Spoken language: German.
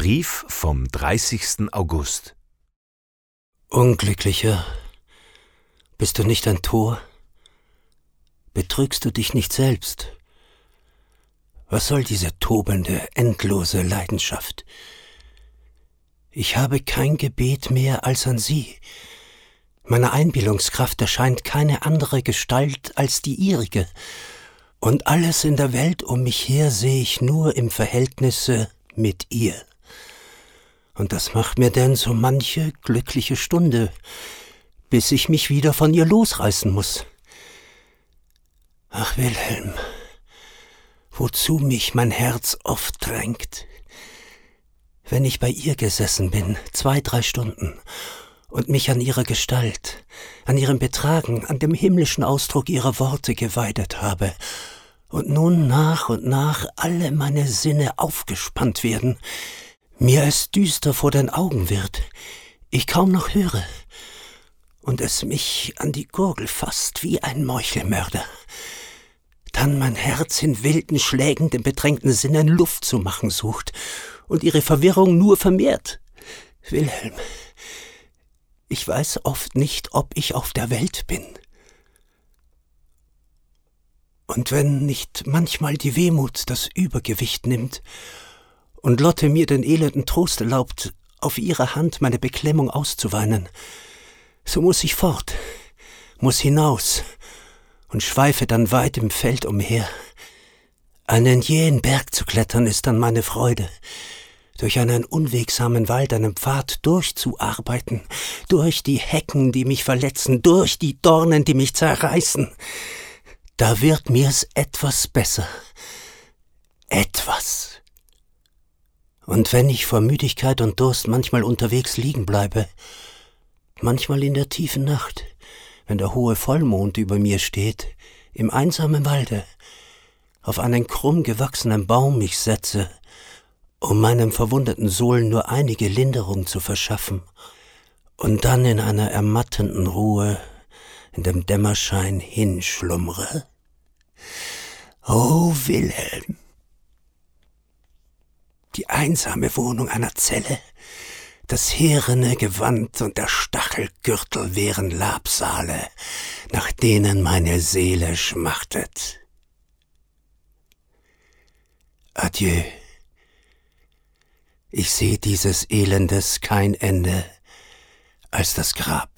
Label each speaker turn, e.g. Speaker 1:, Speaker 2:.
Speaker 1: Brief vom 30. August.
Speaker 2: Unglücklicher, bist du nicht ein Tor? Betrügst du dich nicht selbst? Was soll diese tobende, endlose Leidenschaft? Ich habe kein Gebet mehr als an sie. Meiner Einbildungskraft erscheint keine andere Gestalt als die ihrige, und alles in der Welt um mich her sehe ich nur im Verhältnisse mit ihr. Und das macht mir denn so manche glückliche Stunde, bis ich mich wieder von ihr losreißen muss. Ach, Wilhelm, wozu mich mein Herz oft drängt. Wenn ich bei ihr gesessen bin, 2-3 Stunden, und mich an ihrer Gestalt, an ihrem Betragen, an dem himmlischen Ausdruck ihrer Worte geweidet habe, und nun nach und nach alle meine Sinne aufgespannt werden, mir es düster vor den Augen wird, ich kaum noch höre, und es mich an die Gurgel fasst wie ein Meuchelmörder, dann mein Herz in wilden Schlägen den bedrängten Sinnen Luft zu machen sucht und ihre Verwirrung nur vermehrt. Wilhelm, ich weiß oft nicht, ob ich auf der Welt bin. Und wenn nicht manchmal die Wehmut das Übergewicht nimmt und Lotte mir den elenden Trost erlaubt, auf ihrer Hand meine Beklemmung auszuweinen, so muss ich fort, muss hinaus und schweife dann weit im Feld umher. Einen jähen Berg zu klettern ist dann meine Freude, durch einen unwegsamen Wald einen Pfad durchzuarbeiten, durch die Hecken, die mich verletzen, durch die Dornen, die mich zerreißen. Da wird mir's etwas besser. Etwas. Und wenn ich vor Müdigkeit und Durst manchmal unterwegs liegen bleibe, manchmal in der tiefen Nacht, wenn der hohe Vollmond über mir steht, im einsamen Walde, auf einen krumm gewachsenen Baum mich setze, um meinem verwundeten Sohlen nur einige Linderung zu verschaffen, und dann in einer ermattenden Ruhe in dem Dämmerschein hinschlummre. O Wilhelm! Die einsame Wohnung einer Zelle, das härene Gewand und der Stachelgürtel wären Labsale, nach denen meine Seele schmachtet. Adieu. Ich sehe dieses Elendes kein Ende als das Grab.